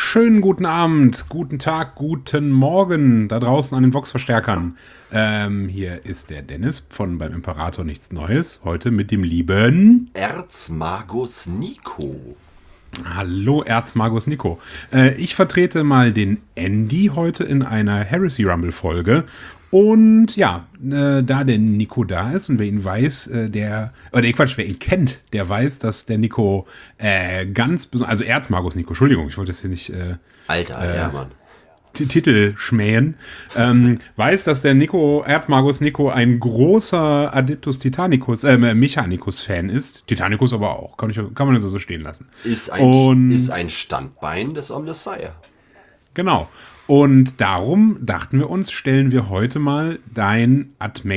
Schönen guten Abend, guten Tag, guten Morgen da draußen an den Vox-Verstärkern. Hier ist der Dennis von Beim Imperator nichts Neues. Heute mit dem lieben Erzmagus Nico. Hallo Erzmagus Nico. Ich vertrete mal den Andy heute in einer Heresy Rumble Folge. Und ja, da der Nico da ist und wer ihn weiß, wer ihn kennt, der weiß, dass der Nico ganz besonders, also Erzmagus Nico, Entschuldigung, ich wollte das hier nicht Alter, Hermann. Titel schmähen, weiß, dass der Erzmagus Nico ein großer Adeptus Titanicus, Mechanicus-Fan ist. Titanicus aber auch, kann man das so stehen lassen. Ist ein Standbein des Omnissiah. Genau. Und darum dachten wir uns, stellen wir heute mal dein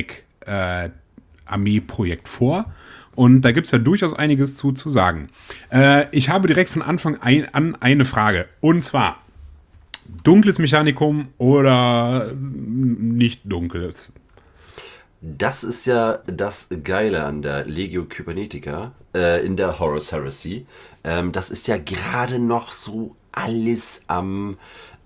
AdMech-Armee-Projekt vor. Und da gibt es ja durchaus einiges zu sagen. Ich habe direkt von Anfang an eine Frage. Und zwar, dunkles Mechanikum oder nicht dunkles? Das ist ja das Geile an der Legio Kybernetica in der Horus Heresy. Das ist ja gerade noch so alles am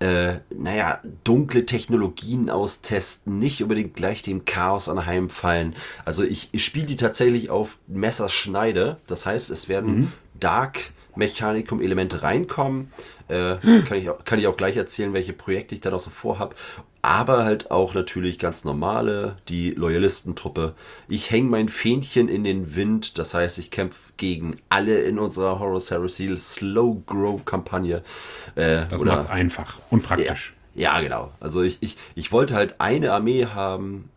dunkle Technologien austesten, nicht unbedingt gleich dem Chaos anheimfallen. Also ich spiele die tatsächlich auf Messerschneide. Das heißt, es werden Dark Mechanikum-Elemente reinkommen. Kann ich auch gleich erzählen, welche Projekte ich da noch so vorhab. Aber halt auch natürlich ganz normale, die Loyalistentruppe. Ich hänge mein Fähnchen in den Wind. Das heißt, ich kämpfe gegen alle in unserer Horus Heresy Slow-Grow-Kampagne. Das macht's einfach und praktisch. Ja, genau. Also ich wollte halt eine Armee haben,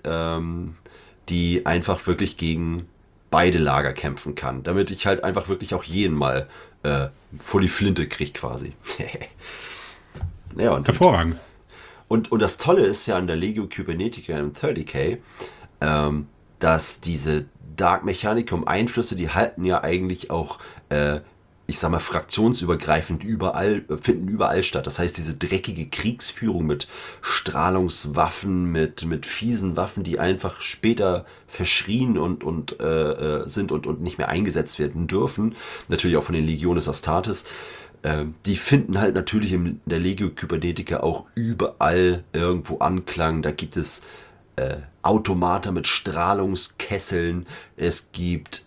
die einfach wirklich gegen beide Lager kämpfen kann. Damit ich halt einfach wirklich auch jeden mal vor die Flinte kriege quasi. Hervorragend. Und das Tolle ist ja an der Legio Kybernetica im 30K, dass diese Dark Mechanicum Einflüsse, die halten ja eigentlich auch, ich sag mal, fraktionsübergreifend finden überall statt. Das heißt, diese dreckige Kriegsführung mit Strahlungswaffen, mit fiesen Waffen, die einfach später verschrien sind und nicht mehr eingesetzt werden dürfen, natürlich auch von den Legiones Astartes, die finden halt natürlich in der Legio Kybernetica auch überall irgendwo Anklang. Da gibt es Automata mit Strahlungskesseln. Es gibt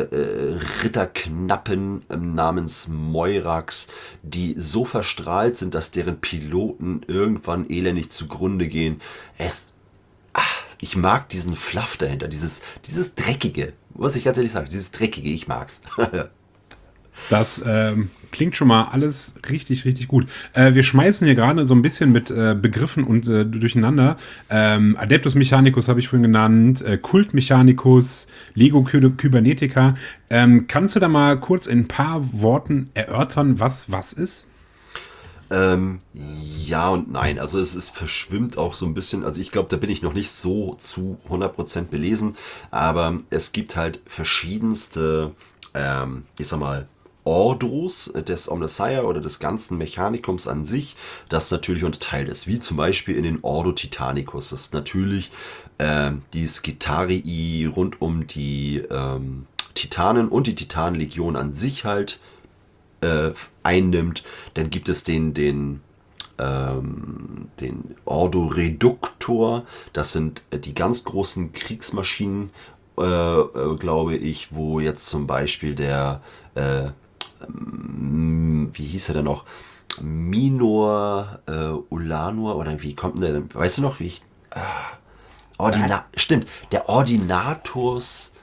Ritterknappen namens Moirax, die so verstrahlt sind, dass deren Piloten irgendwann elendig zugrunde gehen. Ich mag diesen Fluff dahinter, dieses Dreckige. Was ich ganz ehrlich sage, dieses Dreckige, ich mag's. Das klingt schon mal alles richtig, richtig gut. Wir schmeißen hier gerade so ein bisschen mit Begriffen und durcheinander. Adeptus Mechanicus habe ich vorhin genannt, Kult Mechanicus, Lego Kybernetica. Kannst du da mal kurz in ein paar Worten erörtern, was ist? Ja und nein. Also es verschwimmt auch so ein bisschen. Also ich glaube, da bin ich noch nicht so zu 100% belesen. Aber es gibt halt verschiedenste, ich sag mal, Ordos des Omnissiah oder des ganzen Mechanikums an sich, das natürlich unterteilt ist, wie zum Beispiel in den Ordo Titanicus. Das ist natürlich die Skitarii rund um die Titanen und die Titanenlegion an sich halt einnimmt. Dann gibt es den Ordo Reductor, das sind die ganz großen Kriegsmaschinen, glaube ich, wo jetzt zum Beispiel der wie hieß er denn noch? Minor Ulanur oder wie kommt denn der? Weißt du noch, wie ich. Stimmt, der Ordinators.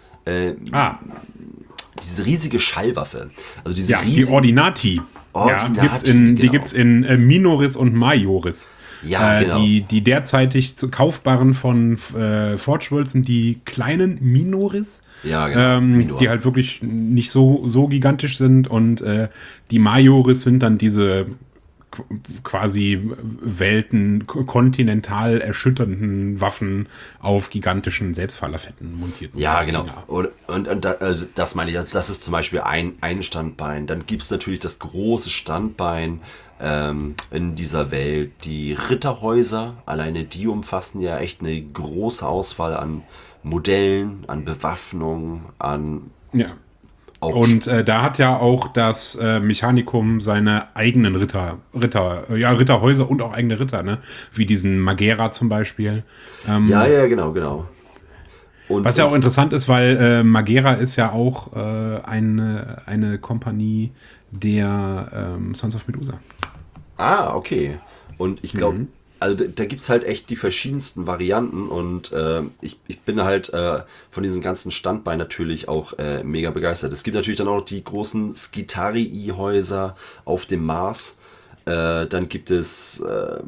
Diese riesige Schallwaffe. Also diese die Ordinati. Die gibt's in Minoris und Majoris. Ja, genau. Die derzeitig zu kaufbaren von Forge World sind die kleinen Minoris. Ja, genau. Die halt wirklich nicht so gigantisch sind. Und die Majoris sind dann diese quasi kontinental erschütternden Waffen auf gigantischen Selbstfahrerfetten montiert. Ja, genau. Und das meine ich, das ist zum Beispiel ein Standbein. Dann gibt es natürlich das große Standbein in dieser Welt. Die Ritterhäuser, alleine die umfassen ja echt eine große Auswahl an Modellen, an Bewaffnung, an Auch Und da hat ja auch das Mechanicum seine eigenen Ritterhäuser und auch eigene Ritter, ne? Wie diesen Magera zum Beispiel. ja, ja, genau, genau. Was ja auch interessant ist, weil Magera ist ja auch eine Kompanie der Sons of Medusa. Okay. Und ich glaube, also da gibt es halt echt die verschiedensten Varianten und ich bin halt von diesen ganzen Standbeinen natürlich auch mega begeistert. Es gibt natürlich dann auch noch die großen Skitarii-Häuser auf dem Mars. Dann gibt es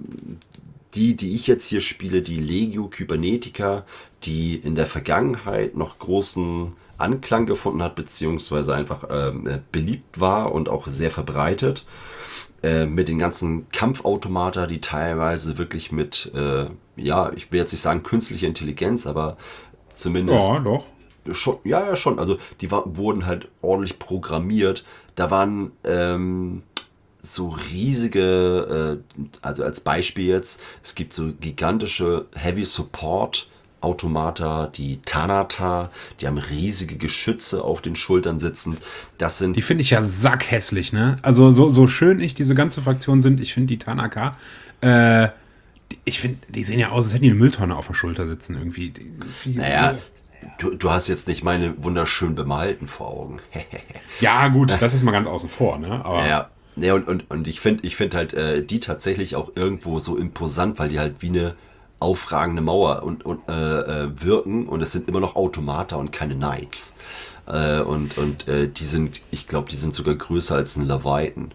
die ich jetzt hier spiele, die Legio Kybernetica, die in der Vergangenheit noch großen Anklang gefunden hat, beziehungsweise einfach beliebt war und auch sehr verbreitet. Mit den ganzen Kampfautomata, die teilweise wirklich mit, ich will jetzt nicht sagen künstliche Intelligenz, aber zumindest Ja, doch. schon, ja, schon. Also wurden halt ordentlich programmiert. Da waren so riesige, also als Beispiel jetzt, es gibt so gigantische Heavy Support Automata, die Tanata, die haben riesige Geschütze auf den Schultern sitzen. Das sind. Die finde ich ja sackhässlich, ne? Also so schön diese ganze Fraktion sind, ich finde die Tanaka, ich finde, die sehen ja aus, als hätten die eine Mülltonne auf der Schulter sitzen irgendwie. Naja, du hast jetzt nicht meine wunderschön bemalten vor Augen. Ja, gut, das ist mal ganz außen vor, ne? Aber Ja, ja und ich find halt die tatsächlich auch irgendwo so imposant, weil die halt wie eine aufragende Mauer wirken und es sind immer noch Automata und keine Knights. Die sind, ich glaube, die sind sogar größer als ein Leviathan.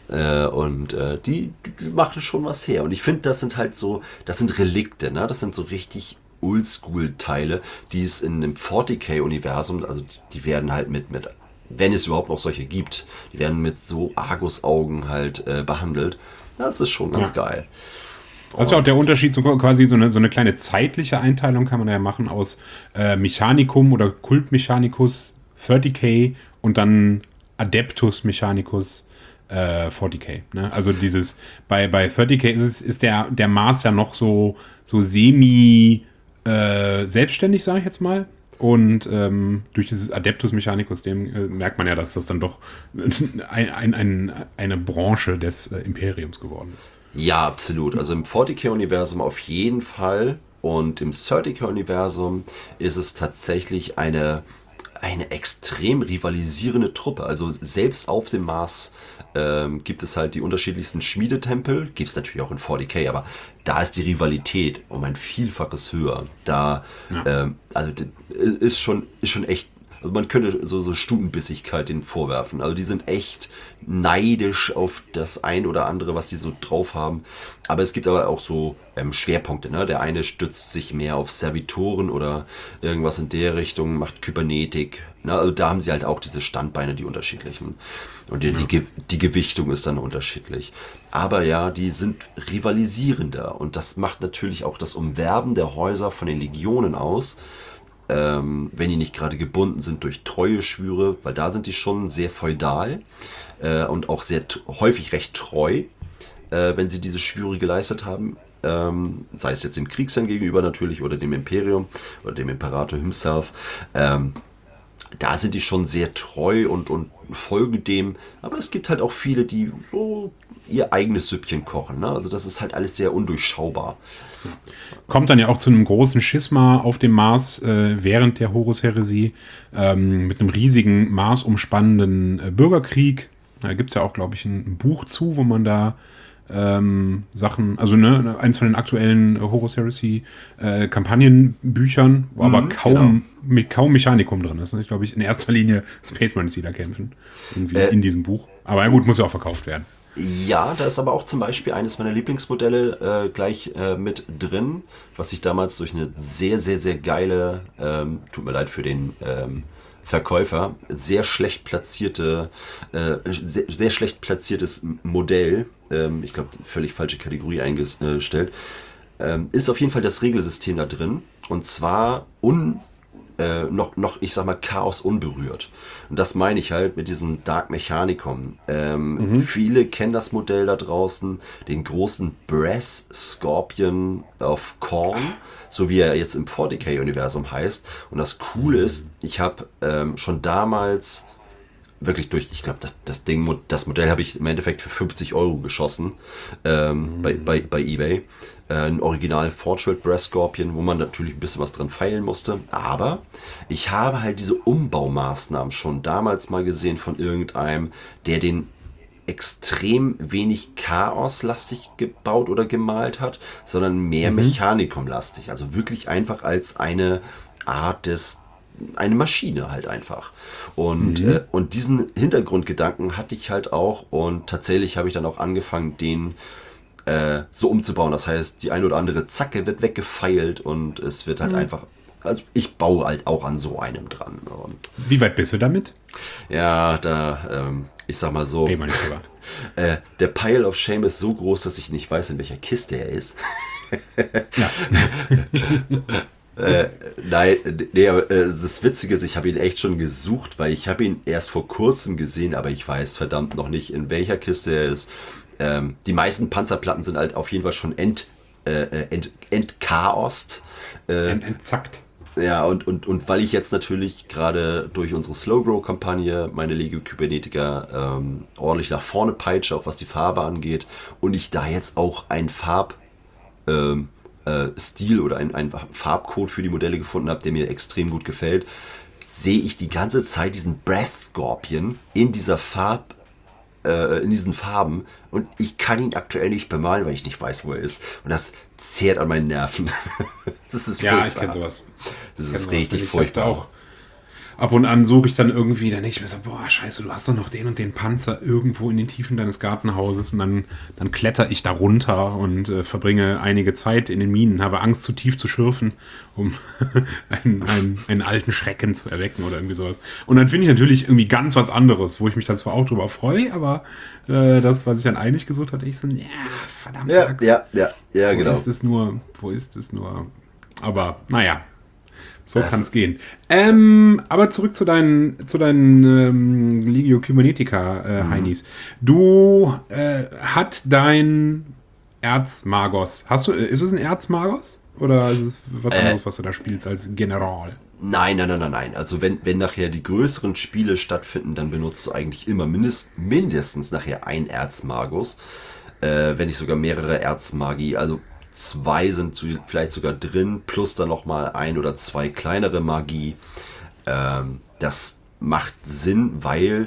Die machen schon was her. Und ich finde, das sind halt so, das sind Relikte, ne? Das sind so richtig Oldschool-Teile, die es in dem 40k-Universum, also die werden halt mit, wenn es überhaupt noch solche gibt, die werden mit so Argus-Augen halt behandelt. Das ist schon ganz geil. das ist ja auch der Unterschied, so quasi so eine kleine zeitliche Einteilung kann man ja machen aus Mechanicum oder Cult Mechanicus 30k und dann Adeptus Mechanicus 40k. Ne? Also bei 30k ist der Mars ja noch so semi selbstständig, sage ich jetzt mal. Und durch dieses Adeptus Mechanicus, dem merkt man ja, dass das dann doch eine Branche des Imperiums geworden ist. Ja, absolut. Also im 40k-Universum auf jeden Fall. Und im 30k-Universum ist es tatsächlich eine extrem rivalisierende Truppe. Also selbst auf dem Mars gibt es halt die unterschiedlichsten Schmiedetempel. Gibt es natürlich auch in 40k, aber da ist die Rivalität um ein Vielfaches höher. Ist schon echt. Also man könnte so Stutenbissigkeit denen vorwerfen. Also die sind echt neidisch auf das ein oder andere, was die so drauf haben. Aber es gibt aber auch so Schwerpunkte. Ne? Der eine stützt sich mehr auf Servitoren oder irgendwas in der Richtung, macht Kybernetik. Ne? Also da haben sie halt auch diese Standbeine, die unterschiedlichen. Und die Gewichtung ist dann unterschiedlich. Aber ja, die sind rivalisierender. Und das macht natürlich auch das Umwerben der Häuser von den Legionen aus. Wenn die nicht gerade gebunden sind durch Treueschwüre, weil da sind die schon sehr feudal und auch sehr häufig recht treu, wenn sie diese Schwüre geleistet haben. Sei es jetzt dem Kriegsherrn gegenüber natürlich oder dem Imperium oder dem Imperator himself. Da sind die schon sehr treu und folgen dem. Aber es gibt halt auch viele, die so ihr eigenes Süppchen kochen. Ne? Also das ist halt alles sehr undurchschaubar. Kommt dann ja auch zu einem großen Schisma auf dem Mars während der Horus-Heresie mit einem riesigen Mars umspannenden Bürgerkrieg. Da gibt es ja auch, glaube ich, ein Buch zu, wo man da Sachen, also eins von den aktuellen Horus Heresy Kampagnenbüchern, wo aber kaum Mechanikum drin ist. Ich glaube, in erster Linie Space Marines, die da kämpfen. Irgendwie in diesem Buch. Aber ja gut, muss ja auch verkauft werden. Ja, da ist aber auch zum Beispiel eines meiner Lieblingsmodelle gleich mit drin, was ich damals durch eine sehr, sehr, sehr geile, tut mir leid für den Verkäufer, sehr schlecht platziertes Modell, ich glaube, völlig falsche Kategorie eingestellt, ist auf jeden Fall das Regelsystem da drin. Und zwar ich sag mal, Chaos unberührt. Und das meine ich halt mit diesem Dark Mechanicum. Viele kennen das Modell da draußen, den großen Brass Scorpion of Khorne, so wie er jetzt im 40k-Universum heißt. Und das Coole ist, ich habe schon damals wirklich durch, ich glaube, das Modell habe ich im Endeffekt für 50 Euro geschossen bei eBay. Ein Original Forge World Brass Scorpion, wo man natürlich ein bisschen was dran feilen musste. Aber ich habe halt diese Umbaumaßnahmen schon damals mal gesehen von irgendeinem, der den extrem wenig chaoslastig gebaut oder gemalt hat, sondern mehr Mechanikum-lastig. Also wirklich einfach als eine Art eine Maschine halt einfach. Und diesen Hintergrundgedanken hatte ich halt auch und tatsächlich habe ich dann auch angefangen, den so umzubauen. Das heißt, die eine oder andere Zacke wird weggefeilt und es wird halt einfach, also ich baue halt auch an so einem dran. Und Wie weit bist du damit? ja, ich sag mal so, Reden wir nicht drüber. der Pile of Shame ist so groß, dass ich nicht weiß, in welcher Kiste er ist. Ja. Nein, nee, aber das Witzige ist, ich habe ihn echt schon gesucht, weil ich habe ihn erst vor kurzem gesehen, aber ich weiß verdammt noch nicht, in welcher Kiste er ist. Die meisten Panzerplatten sind halt auf jeden Fall schon entchaost. Entzackt. Ja, und weil ich jetzt natürlich gerade durch unsere Slow-Grow-Kampagne meine Lego Kybernetica ordentlich nach vorne peitsche, auch was die Farbe angeht, und ich da jetzt auch ein Stil oder ein Farbcode für die Modelle gefunden habe, der mir extrem gut gefällt, sehe ich die ganze Zeit diesen Brass Scorpion in dieser in diesen Farben und ich kann ihn aktuell nicht bemalen, weil ich nicht weiß, wo er ist. Und das zehrt an meinen Nerven. Das ist Ja, furchtbar. ich kenne sowas. Das ist richtig Ich furchtbar. hab da auch ab und an suche ich dann irgendwie, dann denke ich mir so, boah, scheiße, du hast doch noch den und den Panzer irgendwo in den Tiefen deines Gartenhauses und dann kletter ich da runter und verbringe einige Zeit in den Minen, habe Angst, zu tief zu schürfen, um einen alten Schrecken zu erwecken oder irgendwie sowas. Und dann finde ich natürlich irgendwie ganz was anderes, wo ich mich dann zwar auch drüber freue, aber das, was ich dann eigentlich gesucht hatte, ich so, ja, verdammt. Ja, Wo genau. Wo ist es nur? Aber, naja. So Das kann es ist- gehen. Aber zurück zu deinen Legio Kybernetica, Heinis. Du hat dein Erzmagos. Ist es ein Erzmagos? Oder ist es was anderes, was du da spielst als General? Nein. Also wenn nachher die größeren Spiele stattfinden, dann benutzt du eigentlich immer mindestens nachher ein Erzmagus, wenn nicht sogar mehrere Erzmagi. Also 2 sind vielleicht sogar drin, plus dann nochmal 1 oder 2 kleinere Magie. Das macht Sinn, weil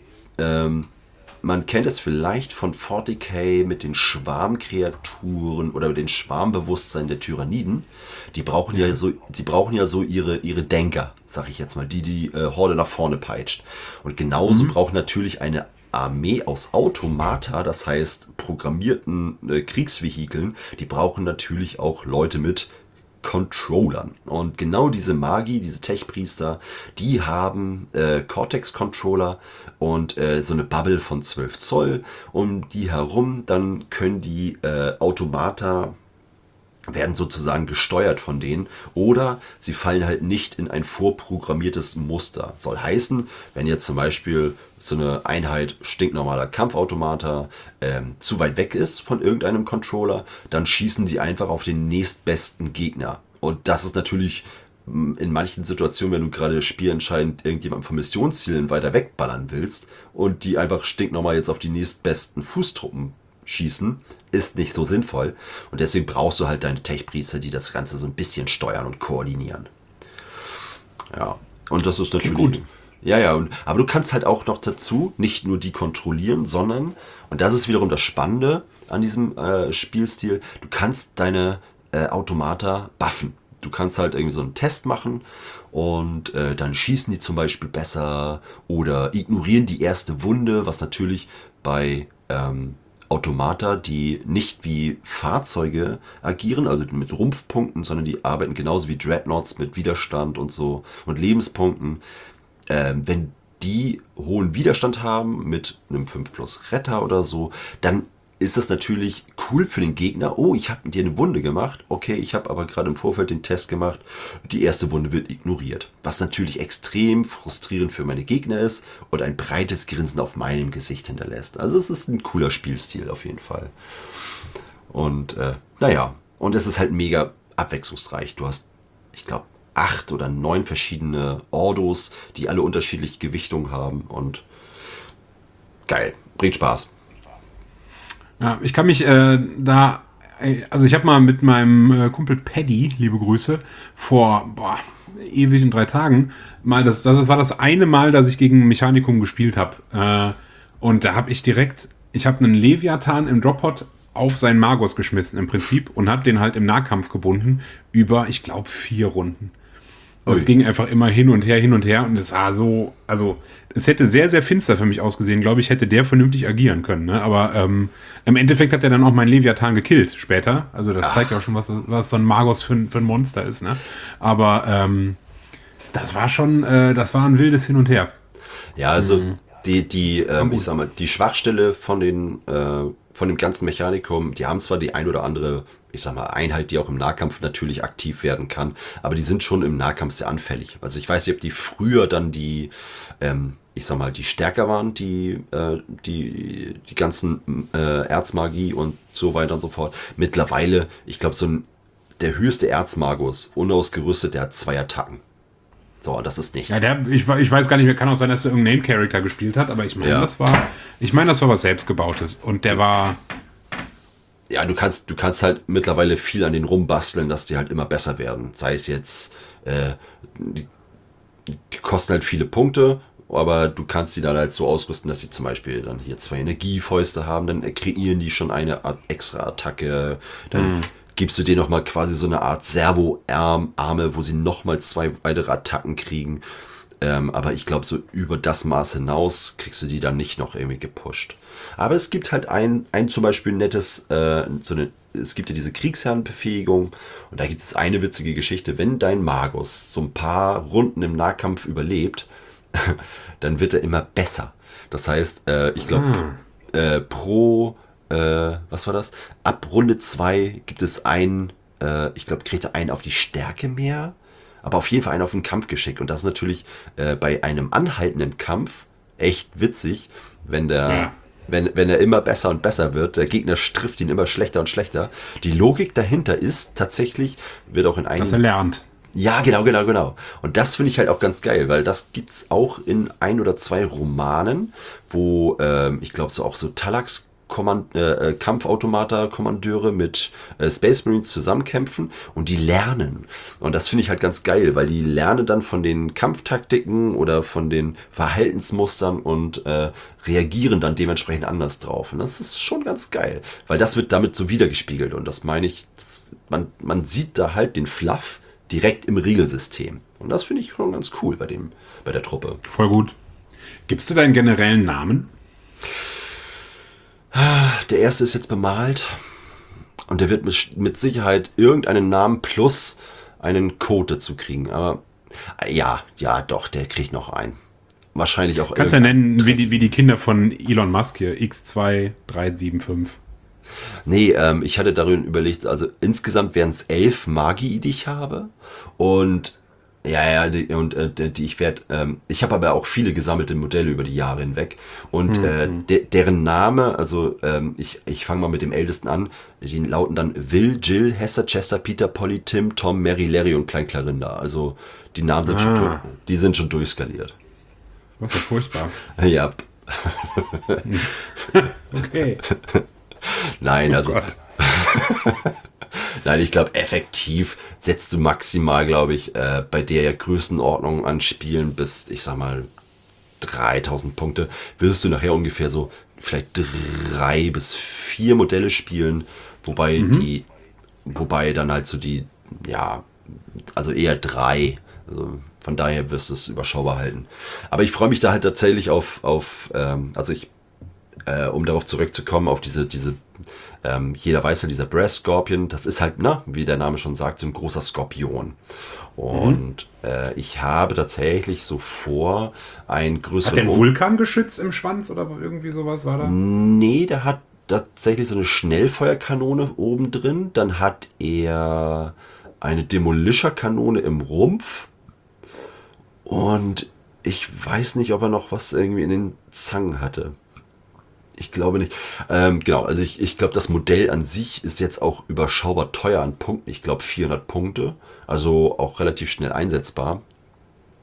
man kennt es vielleicht von 40k mit den Schwarmkreaturen oder mit den Schwarmbewusstsein der Tyranniden. Die brauchen ja so ihre Denker, sag ich jetzt mal, die Horde nach vorne peitscht. Und genauso braucht natürlich eine Armee aus Automata, das heißt programmierten Kriegsvehikeln, die brauchen natürlich auch Leute mit Controllern. Und genau diese Magi, diese Tech-Priester, die haben Cortex-Controller und so eine Bubble von 12 Zoll um die herum. Dann können die Automata werden sozusagen gesteuert von denen oder sie fallen halt nicht in ein vorprogrammiertes Muster. Soll heißen, wenn jetzt zum Beispiel so eine Einheit stinknormaler Kampfautomata zu weit weg ist von irgendeinem Controller, dann schießen die einfach auf den nächstbesten Gegner. Und das ist natürlich in manchen Situationen, wenn du gerade spielentscheidend irgendjemanden von Missionszielen weiter wegballern willst und die einfach stinknormal jetzt auf die nächstbesten Fußtruppen schießen, ist nicht so sinnvoll. Und deswegen brauchst du halt deine Tech-Priester, die das Ganze so ein bisschen steuern und koordinieren. Ja, und das ist natürlich gut. Ja, aber du kannst halt auch noch dazu nicht nur die kontrollieren, sondern, und das ist wiederum das Spannende an diesem Spielstil, du kannst deine Automata buffen. Du kannst halt irgendwie so einen Test machen und dann schießen die zum Beispiel besser oder ignorieren die erste Wunde, was natürlich bei Automata, die nicht wie Fahrzeuge agieren, also mit Rumpfpunkten, sondern die arbeiten genauso wie Dreadnoughts mit Widerstand und so und Lebenspunkten. Wenn die hohen Widerstand haben mit einem 5 plus Retter oder so, dann ist das natürlich cool für den Gegner. Oh, ich habe dir eine Wunde gemacht. Okay, ich habe aber gerade im Vorfeld den Test gemacht. Die erste Wunde wird ignoriert. Was natürlich extrem frustrierend für meine Gegner ist und ein breites Grinsen auf meinem Gesicht hinterlässt. Also es ist ein cooler Spielstil auf jeden Fall. Und und es ist halt mega abwechslungsreich. Du hast, ich glaube, 8 oder 9 verschiedene Ordos, die alle unterschiedliche Gewichtung haben und Geil. Bringt Spaß. Ja, ich kann mich also ich habe mal mit meinem Kumpel Paddy, liebe Grüße, vor ewig und 3 Tagen mal das war das eine Mal, dass ich gegen Mechanikum gespielt habe. Und da habe ich habe einen Leviathan im Droppod auf seinen Magos geschmissen im Prinzip und habe den halt im Nahkampf gebunden über, ich glaube, 4 Runden. Das ging einfach immer hin und her und es war so, also es hätte sehr, sehr finster für mich ausgesehen, glaube ich, hätte der vernünftig agieren können, ne? Aber im Endeffekt hat er dann auch meinen Leviathan gekillt später, also das zeigt ja auch schon, was so ein Magos für ein Monster ist, ne? Aber das war ein wildes Hin und Her. Ja, also ich sag mal, die Schwachstelle von dem ganzen Mechanikum, die haben zwar die ein oder andere, ich sag mal, Einheit, die auch im Nahkampf natürlich aktiv werden kann, aber die sind schon im Nahkampf sehr anfällig. Also ich weiß nicht, ob die früher dann ich sag mal, die stärker waren, die ganzen Erzmagie und so weiter und so fort. Mittlerweile, ich glaube, der höchste Erzmagus, unausgerüstet, der hat 2 Attacken. So, das ist nichts. Ja, ich weiß gar nicht mehr, kann auch sein, dass er irgendeinen Name-Character gespielt hat, aber ich meine, das war was Selbstgebautes. Und der war. Ja, du kannst halt mittlerweile viel an den rumbasteln, dass die halt immer besser werden. Sei es jetzt, die kosten halt viele Punkte, aber du kannst die dann halt so ausrüsten, dass sie zum Beispiel dann hier 2 Energiefäuste haben, dann kreieren die schon eine Art extra Attacke, dann gibst du denen nochmal quasi so eine Art Servo-Arme, wo sie nochmal 2 weitere Attacken kriegen. Aber ich glaube, so über das Maß hinaus kriegst du die dann nicht noch irgendwie gepusht. Aber es gibt halt ein zum Beispiel nettes, es gibt ja diese Kriegsherrenbefähigung und da gibt es eine witzige Geschichte, wenn dein Magus so ein paar Runden im Nahkampf überlebt, dann wird er immer besser. Das heißt, ich glaube, was war das? Ab Runde 2 gibt es ich glaube, kriegt er einen auf die Stärke mehr, aber auf jeden Fall einen auf den Kampfgeschick. Und das ist natürlich bei einem anhaltenden Kampf echt witzig, wenn er immer besser und besser wird. Der Gegner trifft ihn immer schlechter und schlechter. Die Logik dahinter ist tatsächlich, wird auch in einem... Dass er lernt. Ja, genau. Und das finde ich halt auch ganz geil, weil das gibt's auch in 1 oder 2 Romanen, wo ich glaube so auch so Talax Kampfautomata-Kommandeure mit Space Marines zusammenkämpfen und die lernen. Und das finde ich halt ganz geil, weil die lernen dann von den Kampftaktiken oder von den Verhaltensmustern und reagieren dann dementsprechend anders drauf. Und das ist schon ganz geil, weil das wird damit so wiedergespiegelt. Und das meine ich, man sieht da halt den Fluff direkt im Regelsystem. Und das finde ich schon ganz cool bei der Truppe. Voll gut. Gibst du deinen generellen Namen? Der erste ist jetzt bemalt und der wird mit Sicherheit irgendeinen Namen plus einen Code dazu kriegen. Aber ja, doch, der kriegt noch einen. Wahrscheinlich auch. Kannst ja nennen, wie die Kinder von Elon Musk hier, X2375. Nee, ich hatte darin überlegt, also insgesamt wären es 11 Magi, die ich habe. Und ich habe aber auch viele gesammelte Modelle über die Jahre hinweg und deren Name, also ich fange mal mit dem Ältesten an, die lauten dann Will, Jill, Hester, Chester, Peter, Polly, Tim, Tom, Mary, Larry und Klein Clarinda. Also die Namen sind schon durchskaliert. Was ist ja furchtbar. Ja. Okay. Nein, also... Nein, ich glaube, effektiv setzt du maximal, glaube ich, bei der Größenordnung an Spielen bis, ich sag mal, 3000 Punkte, wirst du nachher ungefähr so vielleicht 3 bis 4 Modelle spielen, wobei dann halt so also eher 3, also von daher wirst du es überschaubar halten. Aber ich freue mich da halt tatsächlich um darauf zurückzukommen, auf diese jeder weiß ja, dieser Brass Scorpion, das ist halt, wie der Name schon sagt, so ein großer Skorpion. Und ich habe tatsächlich so vor, ein größeres... Hat der ein Vulkangeschütz im Schwanz oder irgendwie sowas war da? Nee, der hat tatsächlich so eine Schnellfeuerkanone oben drin. Dann hat er eine Demolisher-Kanone im Rumpf. Und ich weiß nicht, ob er noch was irgendwie in den Zangen hatte. Ich glaube nicht. Genau, also ich glaube, das Modell an sich ist jetzt auch überschaubar teuer an Punkten. Ich glaube 400 Punkte, also auch relativ schnell einsetzbar.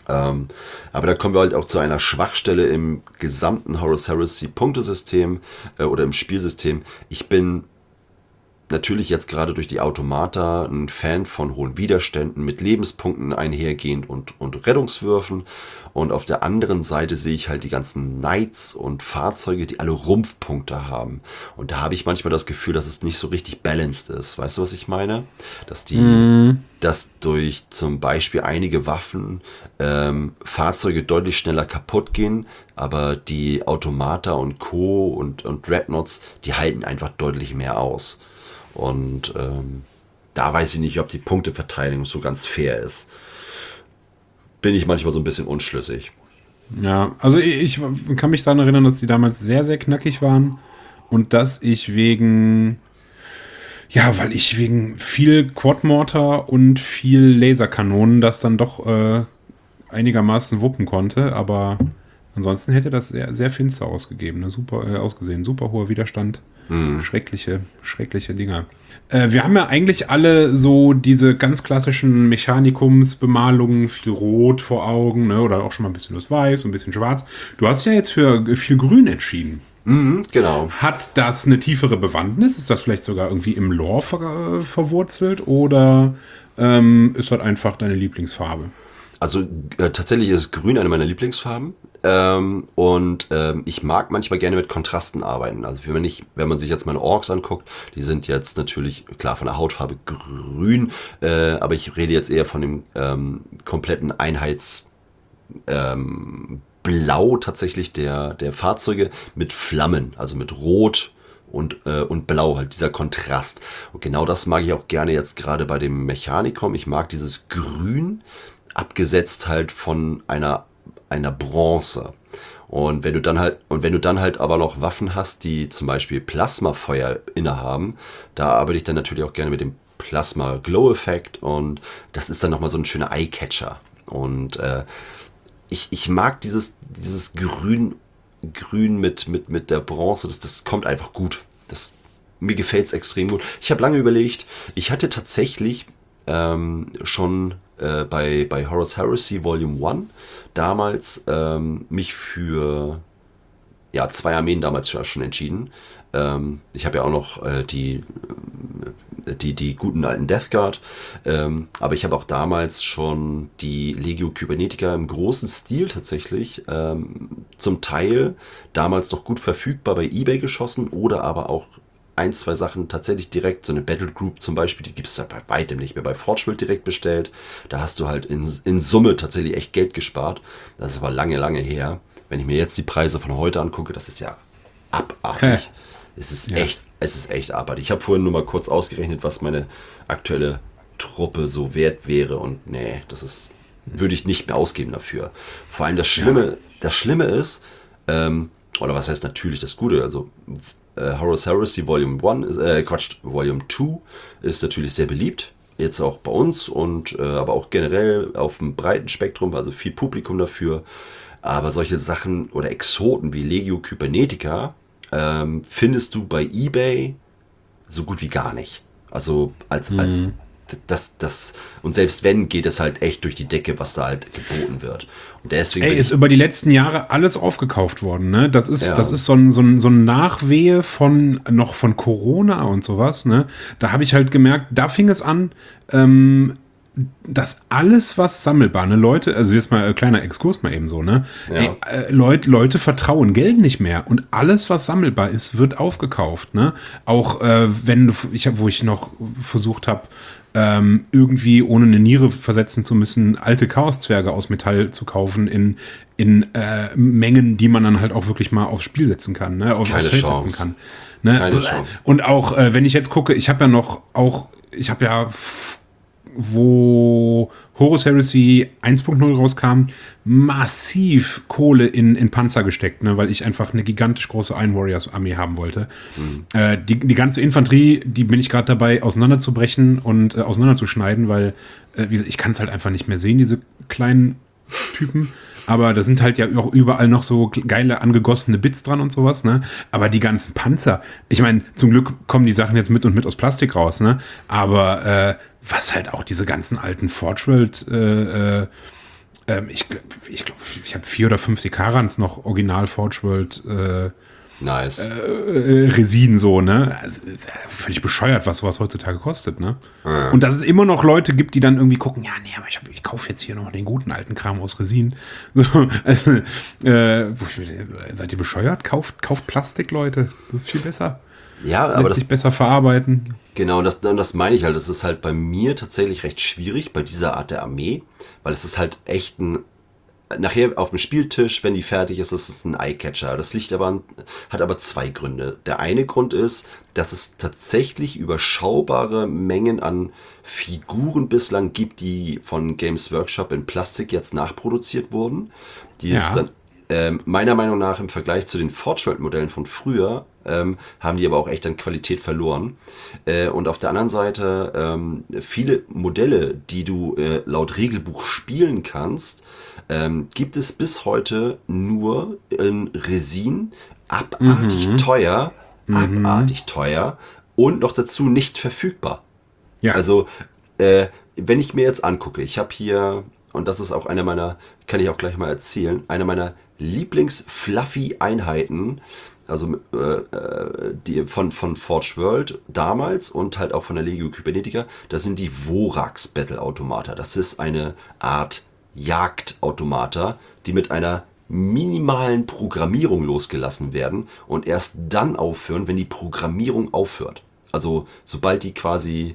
Aber da kommen wir halt auch zu einer Schwachstelle im gesamten Horus Heresy Punktesystem oder im Spielsystem. Ich bin natürlich jetzt gerade durch die Automata ein Fan von hohen Widerständen mit Lebenspunkten einhergehend und Rettungswürfen. Und auf der anderen Seite sehe ich halt die ganzen Knights und Fahrzeuge, die alle Rumpfpunkte haben. Und da habe ich manchmal das Gefühl, dass es nicht so richtig balanced ist. Weißt du, was ich meine? Dass durch zum Beispiel einige Waffen Fahrzeuge deutlich schneller kaputt gehen, aber die Automata und Co. und Dreadnoughts, die halten einfach deutlich mehr aus. Und da weiß ich nicht, ob die Punkteverteilung so ganz fair ist. Bin ich manchmal so ein bisschen unschlüssig. Ja, also ich kann mich daran erinnern, dass die damals sehr, sehr knackig waren und dass ich weil ich wegen viel Quadmortar und viel Laserkanonen das dann doch einigermaßen wuppen konnte, aber ansonsten hätte das sehr, sehr finster ausgesehen. Super hoher Widerstand. Schreckliche Dinger. Wir haben ja eigentlich alle so diese ganz klassischen Mechanikums-Bemalungen, viel Rot vor Augen, ne? Oder auch schon mal ein bisschen das Weiß, ein bisschen Schwarz. Du hast ja jetzt für viel Grün entschieden. Genau. Hat das eine tiefere Bewandtnis? Ist das vielleicht sogar irgendwie im Lore verwurzelt? Oder ist das einfach deine Lieblingsfarbe? Also tatsächlich ist Grün eine meiner Lieblingsfarben. Ich mag manchmal gerne mit Kontrasten arbeiten. Also wenn man sich jetzt meine Orks anguckt, die sind jetzt natürlich, klar, von der Hautfarbe grün, aber ich rede jetzt eher von dem kompletten Blau tatsächlich der Fahrzeuge mit Flammen, also mit Rot und Blau, halt dieser Kontrast. Und genau das mag ich auch gerne jetzt gerade bei dem Mechanicum. Ich mag dieses Grün, abgesetzt halt von einer Bronze. Und wenn du dann halt aber noch Waffen hast, die zum Beispiel Plasmafeuer innehaben, da arbeite ich dann natürlich auch gerne mit dem Plasma-Glow-Effekt und das ist dann nochmal so ein schöner Eye-Catcher. Und ich mag dieses Grün mit der Bronze, das kommt einfach gut. Mir gefällt es extrem gut. Ich habe lange überlegt, ich hatte tatsächlich schon bei Horus Heresy Volume 1 damals mich für 2 Armeen damals schon entschieden. Ich habe ja auch noch die guten alten Death Guard, aber ich habe auch damals schon die Legio Kybernetica im großen Stil tatsächlich zum Teil damals noch gut verfügbar bei eBay geschossen oder aber auch 1, 2 Sachen tatsächlich direkt, so eine Battle Group zum Beispiel, die gibt es ja bei weitem nicht mehr bei Forge World direkt bestellt. Da hast du halt in Summe tatsächlich echt Geld gespart. Das war lange, lange her. Wenn ich mir jetzt die Preise von heute angucke, das ist ja abartig. Es ist echt abartig. Ich habe vorhin nur mal kurz ausgerechnet, was meine aktuelle Truppe so wert wäre und nee, würde ich nicht mehr ausgeben dafür. Vor allem das Schlimme ist, oder was heißt natürlich das Gute, also Horus Heresy Volume 2 ist natürlich sehr beliebt, jetzt auch bei uns und aber auch generell auf einem breiten Spektrum, also viel Publikum dafür. Aber solche Sachen oder Exoten wie Legio Kybernetica findest du bei eBay so gut wie gar nicht. Also als und selbst wenn, geht es halt echt durch die Decke, was da halt geboten wird. Und deswegen ist über die letzten Jahre alles aufgekauft worden, ne? Das ist so ein Nachwehe von Corona und sowas, ne? Da habe ich halt gemerkt, da fing es an, dass alles, was sammelbar, ne, Leute, also jetzt mal kleiner Exkurs mal eben so, ne? Ja. Leute vertrauen Geld nicht mehr und alles, was sammelbar ist, wird aufgekauft, ne? Auch wo ich noch versucht habe, irgendwie ohne eine Niere versetzen zu müssen, alte Chaoszwerge aus Metall zu kaufen in Mengen, die man dann halt auch wirklich mal aufs Spiel setzen kann, ne? Aufs Feld setzen kann. Ne? Keine Chance. Und auch, wenn ich jetzt gucke, wo Horus Heresy 1.0 rauskam, massiv Kohle in Panzer gesteckt, ne, weil ich einfach eine gigantisch große Iron Warriors Armee haben wollte. Die ganze Infanterie, die bin ich gerade dabei auseinanderzubrechen und auseinanderzuschneiden, weil ich kann es halt einfach nicht mehr sehen, diese kleinen Typen. Aber da sind halt ja auch überall noch so geile angegossene Bits dran und sowas, ne? Aber die ganzen Panzer, ich meine, zum Glück kommen die Sachen jetzt mit aus Plastik raus, ne? Aber was halt auch diese ganzen alten Forge World Ich habe 4 oder 5 Sikarans noch original Forge World Nice. Resin so, ne? Also, ist ja völlig bescheuert, was sowas heutzutage kostet, ne? Ja. Und dass es immer noch Leute gibt, die dann irgendwie gucken, ja, nee, aber ich kaufe jetzt hier noch den guten alten Kram aus Resin. So, also, seid ihr bescheuert? Kauft Plastik, Leute. Das ist viel besser. Ja, aber Lässt das, sich besser verarbeiten. genau, das meine ich halt. Das ist halt bei mir tatsächlich recht schwierig bei dieser Art der Armee, weil es ist halt echt ein. Nachher auf dem Spieltisch, wenn die fertig ist, ist es ein Eyecatcher. Das liegt aber, hat aber zwei Gründe. Der eine Grund ist, dass es tatsächlich überschaubare Mengen an Figuren bislang gibt, die von Games Workshop in Plastik jetzt nachproduziert wurden. Die ist Ja. dann meiner Meinung nach im Vergleich zu den Forge World Modellen von früher haben die aber auch echt an Qualität verloren. Und auf der anderen Seite viele Modelle, die du laut Regelbuch spielen kannst, gibt es bis heute nur in Resin, abartig teuer und noch dazu nicht verfügbar. Ja. Also, wenn ich mir jetzt angucke, ich habe hier, und das ist auch eine meiner, kann ich auch gleich mal erzählen, eine meiner Lieblings-Fluffy-Einheiten, also die von Forge World damals und halt auch von der Legio Kybernetica, das sind die Vorax Battle Automata. Das ist eine Art Jagdautomata, die mit einer minimalen Programmierung losgelassen werden und erst dann aufhören, wenn die Programmierung aufhört. Also sobald die quasi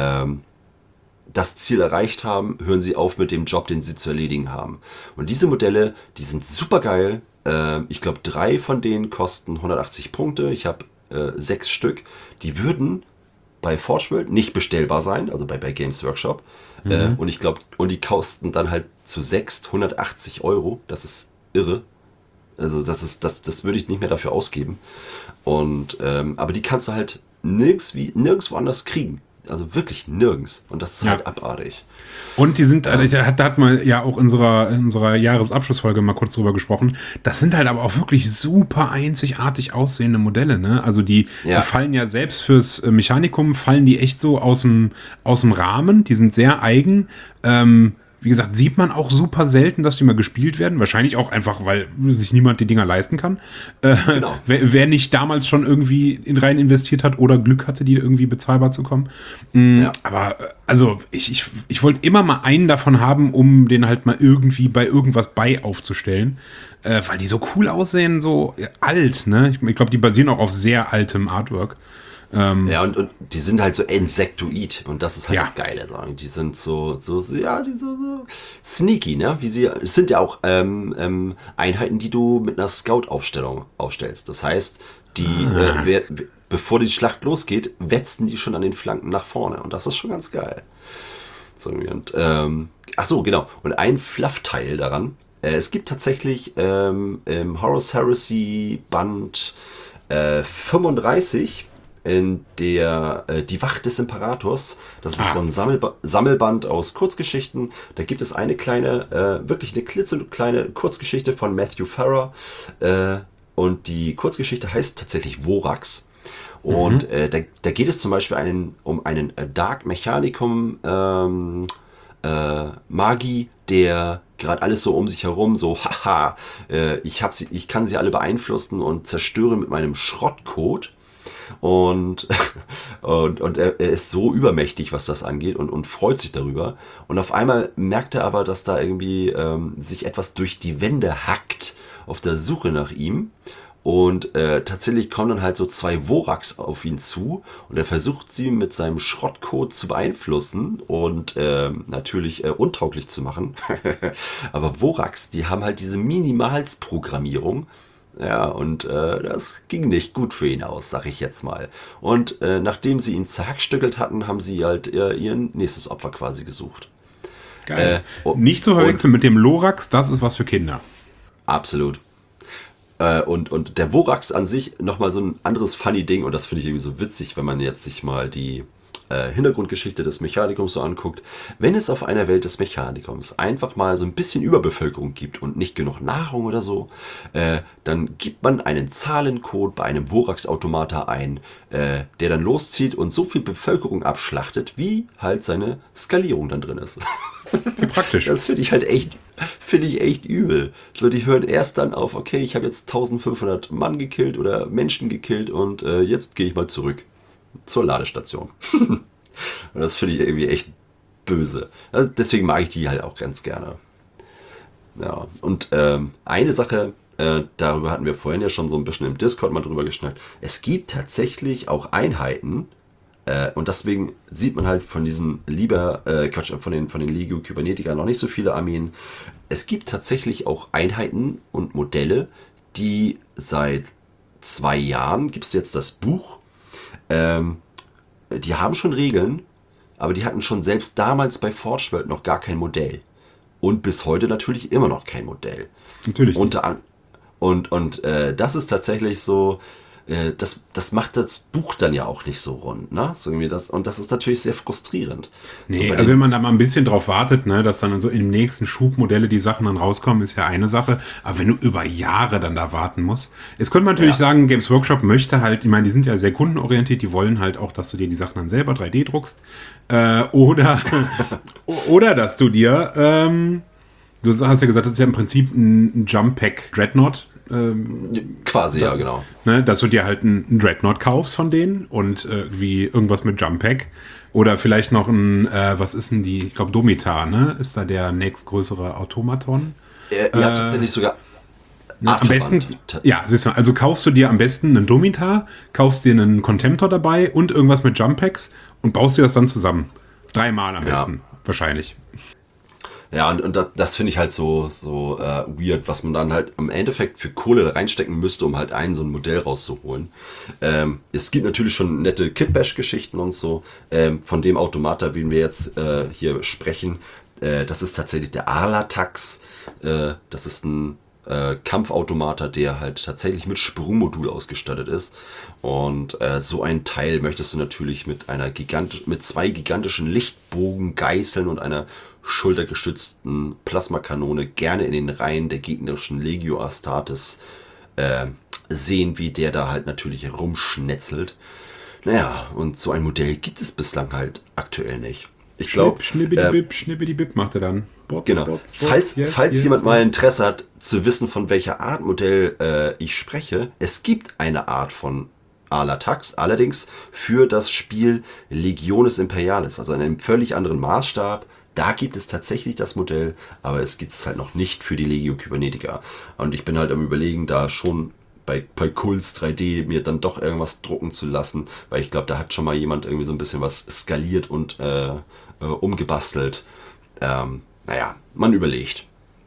das Ziel erreicht haben, hören sie auf mit dem Job, den sie zu erledigen haben. Und diese Modelle, die sind super geil. Ich glaube, 3 von denen kosten 180 Punkte. Ich habe 6 Stück. Die würden bei Forge World nicht bestellbar sein, also bei Games Workshop. Und ich glaube, und die kosten dann halt zu 6 180 Euro. Das ist irre. Also das würde ich nicht mehr dafür ausgeben. Und aber die kannst du halt nirgendwo anders kriegen. Also wirklich nirgends. Und das ist halt abartig. Und die sind, da hat man ja auch in unserer Jahresabschlussfolge mal kurz drüber gesprochen, das sind halt aber auch wirklich super einzigartig aussehende Modelle, ne? Also die fallen ja selbst fürs Mechanikum, fallen die echt so aus dem Rahmen, die sind sehr eigen. Wie gesagt, sieht man auch super selten, dass die mal gespielt werden. Wahrscheinlich auch einfach, weil sich niemand die Dinger leisten kann. Genau. Wer nicht damals schon irgendwie rein investiert hat oder Glück hatte, die irgendwie bezahlbar zu kommen. Ja. Aber also ich wollte immer mal einen davon haben, um den halt mal irgendwie bei irgendwas bei aufzustellen. Weil die so cool aussehen, so alt, ne? Ich glaube, die basieren auch auf sehr altem Artwork. Ja, und die sind halt so insektoid und das ist halt Ja. das Geile, sagen. Die sind so sneaky, ne? Es sind ja auch Einheiten, die du mit einer Scout-Aufstellung aufstellst. Das heißt, bevor die Schlacht losgeht, wetzen die schon an den Flanken nach vorne und das ist schon ganz geil. So, und, ach so, genau. Und ein Fluff-Teil daran. Es gibt tatsächlich im Horus Heresy Band 35 in der Die Wacht des Imperators. Das ist so ein Sammelband aus Kurzgeschichten. Da gibt es eine kleine, wirklich eine klitzekleine Kurzgeschichte von Matthew Farrer. Und die Kurzgeschichte heißt tatsächlich Vorax. Und da geht es zum Beispiel um einen Dark Mechanicum Magi, der gerade alles so um sich herum so, haha, ich kann sie alle beeinflussen und zerstöre mit meinem Schrottcode. Und er ist so übermächtig, was das angeht und freut sich darüber. Und auf einmal merkt er aber, dass da irgendwie sich etwas durch die Wände hackt auf der Suche nach ihm. Und tatsächlich kommen dann halt so 2 Vorax auf ihn zu und er versucht sie mit seinem Schrottcode zu beeinflussen und natürlich untauglich zu machen. Aber Vorax, die haben halt diese Minimalsprogrammierung. Ja, und das ging nicht gut für ihn aus, sag ich jetzt mal. Und nachdem sie ihn zerhackstückelt hatten, haben sie halt ihr nächstes Opfer quasi gesucht. Geil. Nicht zu verwechseln mit dem Lorax, das ist was für Kinder. Absolut. Und der Vorax an sich nochmal so ein anderes funny Ding und das finde ich irgendwie so witzig, wenn man jetzt sich mal die Hintergrundgeschichte des Mechanikums so anguckt. Wenn es auf einer Welt des Mechanikums einfach mal so ein bisschen Überbevölkerung gibt und nicht genug Nahrung oder so, dann gibt man einen Zahlencode bei einem Vorax-Automata ein, der dann loszieht und so viel Bevölkerung abschlachtet, wie halt seine Skalierung dann drin ist. Ja, praktisch. Das finde ich halt echt Finde ich echt übel. So, die hören erst dann auf, okay, ich habe jetzt 1500 Mann gekillt oder Menschen gekillt und jetzt gehe ich mal zurück zur Ladestation. Und das finde ich irgendwie echt böse. Also deswegen mag ich die halt auch ganz gerne. Ja, und eine Sache, darüber hatten wir vorhin ja schon so ein bisschen im Discord mal drüber geschnackt. Es gibt tatsächlich auch Einheiten, und deswegen sieht man halt von diesen von den Legio Kybernetica noch nicht so viele Armeen. Es gibt tatsächlich auch Einheiten und Modelle, die seit 2 Jahren, gibt es jetzt das Buch, die haben schon Regeln, aber die hatten schon selbst damals bei Forge World noch gar kein Modell. Und bis heute natürlich immer noch kein Modell. Natürlich nicht. Und das ist tatsächlich so, das macht das Buch dann ja auch nicht so rund, ne? So irgendwie und das ist natürlich sehr frustrierend. Nee, also wenn man da mal ein bisschen drauf wartet, ne, dass dann so im nächsten Schubmodelle die Sachen dann rauskommen, ist ja eine Sache. Aber wenn du über Jahre dann da warten musst, jetzt könnte man natürlich sagen, Games Workshop möchte halt, ich meine, die sind ja sehr kundenorientiert, die wollen halt auch, dass du dir die Sachen dann selber 3D druckst. Oder dass du dir, du hast ja gesagt, das ist ja im Prinzip ein Jump Pack Dreadnought. Quasi, ja, genau. Ne, dass du dir halt einen Dreadnought kaufst von denen und irgendwie irgendwas mit Jump Pack. Oder vielleicht noch was ist denn die, ich glaube Domitar, ne? Ist da der nächstgrößere Automaton? Ja, tatsächlich sogar. Ne, am besten, ja, siehst du, also kaufst du dir am besten einen Domitar, kaufst dir einen Contemptor dabei und irgendwas mit Jump Packs und baust dir das dann zusammen. 3-mal am besten, wahrscheinlich. Ja, und das finde ich halt so weird, was man dann halt im Endeffekt für Kohle da reinstecken müsste, um halt so ein Modell rauszuholen. Es gibt natürlich schon nette Kit-Bash-Geschichten und so. Von dem Automata, wie wir jetzt hier sprechen, das ist tatsächlich der Arlatax. Das ist ein Kampfautomata, der halt tatsächlich mit Sprungmodul ausgestattet ist. Und so ein Teil möchtest du natürlich mit mit 2 gigantischen Lichtbogengeißeln und einer schultergestützten Plasmakanone gerne in den Reihen der gegnerischen Legio Astartes sehen, wie der da halt natürlich rumschnetzelt. Naja, und so ein Modell gibt es bislang halt aktuell nicht. Ich glaube, Schnibbidi-Bip macht er dann. Bots, genau. Bots, falls jemand mal Interesse hat, zu wissen, von welcher Art Modell ich spreche, es gibt eine Art von Arlatax, allerdings für das Spiel Legiones Imperialis, also in einem völlig anderen Maßstab. Da gibt es tatsächlich das Modell, aber es gibt es halt noch nicht für die Legio Kybernetica. Und ich bin halt am Überlegen, da schon bei Kulz 3D mir dann doch irgendwas drucken zu lassen, weil ich glaube, da hat schon mal jemand irgendwie so ein bisschen was skaliert und umgebastelt. Naja, man überlegt.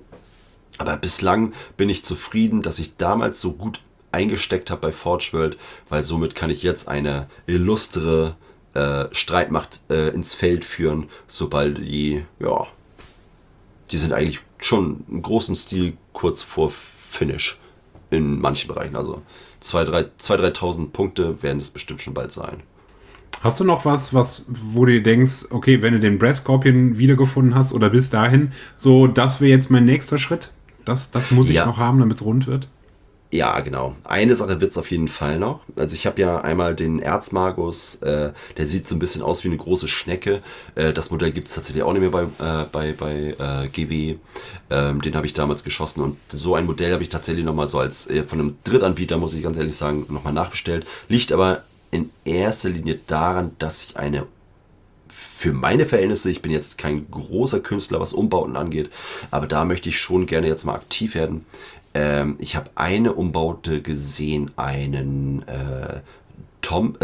Aber bislang bin ich zufrieden, dass ich damals so gut eingesteckt habe bei Forge World, weil somit kann ich jetzt eine illustre Streitmacht ins Feld führen, sobald die sind eigentlich schon im großen Stil kurz vor Finish in manchen Bereichen. Also 2.000-3.000 Punkte werden es bestimmt schon bald sein. Hast du noch was, wo du dir denkst, okay, wenn du den Brass Scorpion wiedergefunden hast oder bis dahin, so, das wäre jetzt mein nächster Schritt? Das muss ich noch haben, damit es rund wird? Ja, genau. Eine Sache wird es auf jeden Fall noch. Also ich habe ja einmal den Erzmagus, der sieht so ein bisschen aus wie eine große Schnecke. Das Modell gibt es tatsächlich auch nicht mehr bei GW. Den habe ich damals geschossen und so ein Modell habe ich tatsächlich nochmal so als von einem Drittanbieter, muss ich ganz ehrlich sagen, nochmal nachbestellt. Liegt aber in erster Linie daran, dass ich für meine Verhältnisse, ich bin jetzt kein großer Künstler, was Umbauten angeht, aber da möchte ich schon gerne jetzt mal aktiv werden. Ich habe eine Umbaute gesehen, einen Tom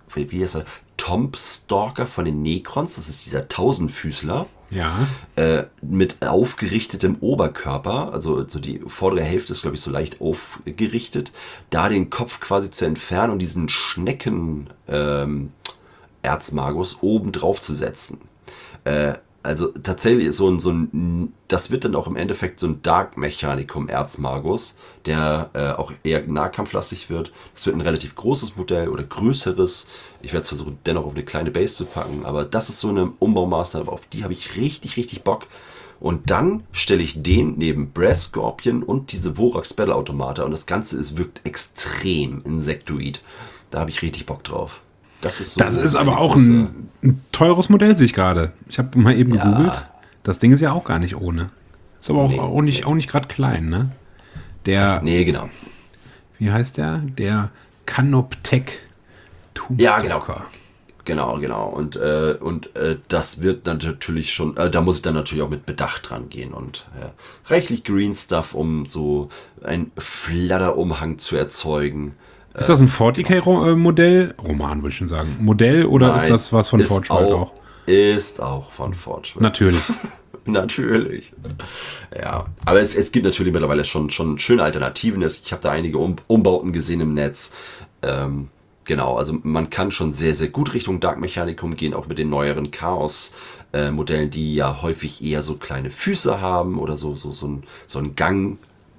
Stalker von den Necrons, das ist dieser Tausendfüßler. Ja. Mit aufgerichtetem Oberkörper, also so die vordere Hälfte ist, glaube ich, so leicht aufgerichtet, da den Kopf quasi zu entfernen und diesen Schnecken Erzmagus oben drauf zu setzen. Also tatsächlich ist das wird dann auch im Endeffekt so ein Dark Mechanicum Erzmagus, der auch eher nahkampflastig wird. Das wird ein relativ großes Modell oder größeres. Ich werde es versuchen, dennoch auf eine kleine Base zu packen, aber das ist so eine Umbaumaßnahme, auf die habe ich richtig, richtig Bock. Und dann stelle ich den neben Brass Scorpion und diese Vorax Battle Automata und das Ganze wirkt extrem insektoid. Da habe ich richtig Bock drauf. Das ist aber auch ein teures Modell, sehe ich gerade. Ich habe mal eben gegoogelt. Das Ding ist ja auch gar nicht ohne. Ist aber Nee, auch nicht gerade klein, ne? Der, nee, genau. wie heißt der? Der Canoptech Ja, genau. Tombstalker. Genau. Und das wird dann natürlich schon, da muss ich dann natürlich auch mit Bedacht dran gehen und reichlich Green Stuff, um so einen Flatterumhang zu erzeugen. Ist das ein 40k-Modell? Roman, würde ich schon sagen. Modell oder ist Nein, das was von Forge World auch? Ist auch von Forge World. Natürlich. Natürlich. Ja, aber es gibt natürlich mittlerweile schon schöne Alternativen. Ich habe da einige Umbauten gesehen im Netz. Genau, also man kann schon sehr, sehr gut Richtung Dark Mechanicum gehen, auch mit den neueren Chaos-Modellen, die ja häufig eher so kleine Füße haben oder so ein Gang,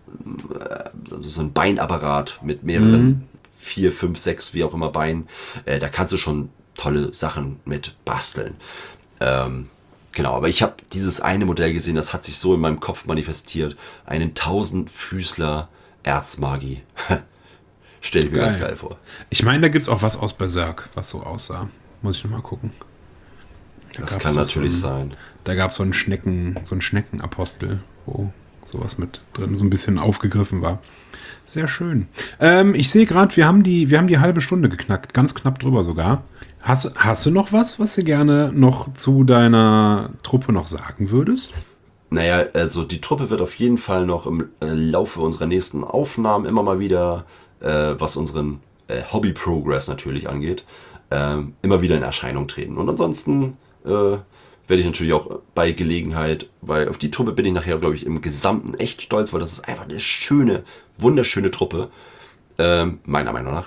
also so ein Beinapparat mit mehreren 4, 5, 6, wie auch immer Beinen. Da kannst du schon tolle Sachen mit basteln. Genau, aber ich habe dieses eine Modell gesehen, das hat sich so in meinem Kopf manifestiert. Einen 1000-Füßler Erzmagi. Stell ich mir ganz geil vor. Ich meine, da gibt es auch was aus Berserk, was so aussah. Muss ich noch mal gucken. Das kann natürlich sein. Da gab es so einen Schneckenapostel, wo sowas mit drin so ein bisschen aufgegriffen war. Sehr schön. Ich sehe gerade, wir haben die halbe Stunde geknackt, ganz knapp drüber sogar. Hast du noch was du gerne noch zu deiner Truppe noch sagen würdest? Naja, also die Truppe wird auf jeden Fall noch im Laufe unserer nächsten Aufnahmen immer mal wieder, was unseren Hobby-Progress natürlich angeht, immer wieder in Erscheinung treten. Und ansonsten werde ich natürlich auch bei Gelegenheit, weil auf die Truppe bin ich nachher, glaube ich, im Gesamten echt stolz, weil das ist einfach eine schöne, wunderschöne Truppe, meiner Meinung nach.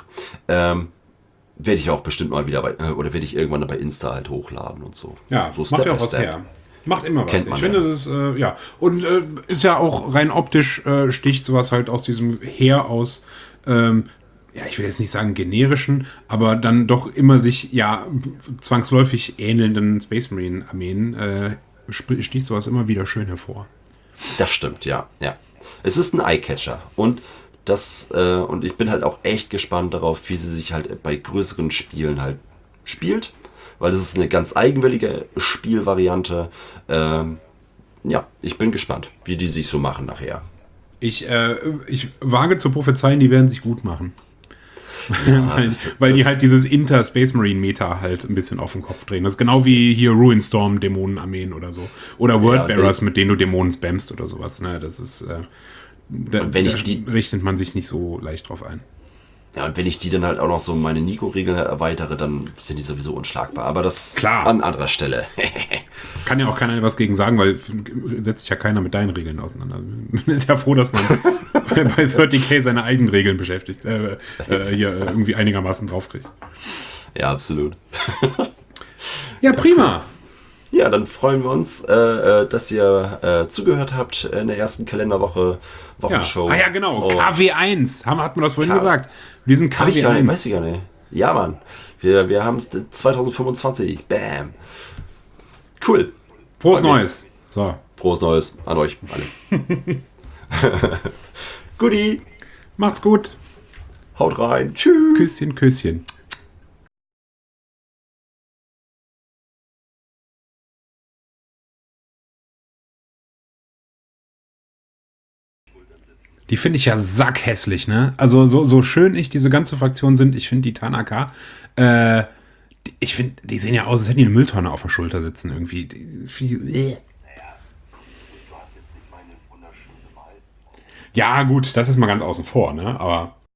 Werde ich auch bestimmt mal wieder oder werde ich irgendwann bei Insta halt hochladen und so. Ja, so macht ja auch was her. Macht immer was. Kennt man ich finde, es ist, ja. Und ist ja auch rein optisch, sticht sowas halt aus diesem Heer aus, ja, ich will jetzt nicht sagen generischen, aber dann doch immer sich, ja, zwangsläufig ähnelnden Space Marine Armeen, sticht sowas immer wieder schön hervor. Das stimmt, ja. Es ist ein Eyecatcher und und ich bin halt auch echt gespannt darauf, wie sie sich halt bei größeren Spielen halt spielt, weil das ist eine ganz eigenwillige Spielvariante. Ja, ich bin gespannt, wie die sich so machen nachher. Ich wage zu prophezeien, die werden sich gut machen. Ja, weil die halt dieses Inter-Space Marine Meta halt ein bisschen auf den Kopf drehen. Das ist genau wie hier Ruinstorm Dämonenarmeen oder so. Oder Worldbearers, mit denen du Dämonen spammst oder sowas. Ne? Das ist, da richtet man sich nicht so leicht drauf ein. Ja, und wenn ich die dann halt auch noch so meine Nico-Regeln halt erweitere, dann sind die sowieso unschlagbar. Aber das Klar. An anderer Stelle. Kann ja auch keiner was gegen sagen, weil setzt sich ja keiner mit deinen Regeln auseinander. Man ist ja froh, dass man bei 30k seine eigenen Regeln beschäftigt, hier irgendwie einigermaßen draufkriegt. Ja, absolut. Ja, prima. Ja, dann freuen wir uns, dass ihr zugehört habt in der ersten Kalenderwoche, Wochenshow. Ja. Ah ja, genau, KW1. Hatten wir das vorhin gesagt? Wir sind KW1. Hab ich gar nicht, weiß ich gar nicht. Ja, Mann. Wir haben es 2025. Bam. Cool. Frohes Neues. So. Frohes Neues an euch alle. Guti. Macht's gut. Haut rein. Tschüss. Küsschen, Küsschen. Die finde ich ja sackhässlich, ne? Also so schön ich diese ganze Fraktion sind, ich finde die Tanaka, ich finde, die sehen ja aus, als hätten die eine Mülltonne auf der Schulter sitzen irgendwie. Ja, gut, das ist mal ganz außen vor, ne? Aber